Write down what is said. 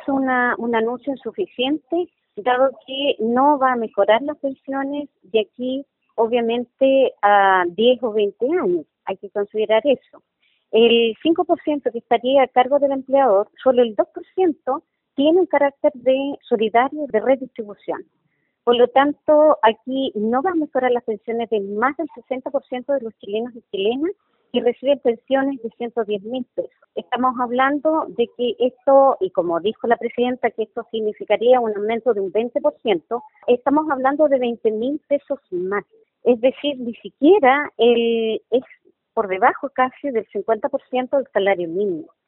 un anuncio insuficiente, dado que no va a mejorar las pensiones de aquí, obviamente, a 10 o 20 años. Hay que considerar eso. El 5% que estaría a cargo del empleador, solo el 2% tiene un carácter de solidario, de redistribución. Por lo tanto, aquí no va a mejorar las pensiones de más del 60% de los chilenos y chilenas que reciben pensiones de 110.000 pesos. Estamos hablando de que esto, y como dijo la presidenta, que esto significaría un aumento de un 20%, estamos hablando de 20.000 pesos más. Es decir, ni siquiera es por debajo casi del 50% del salario mínimo.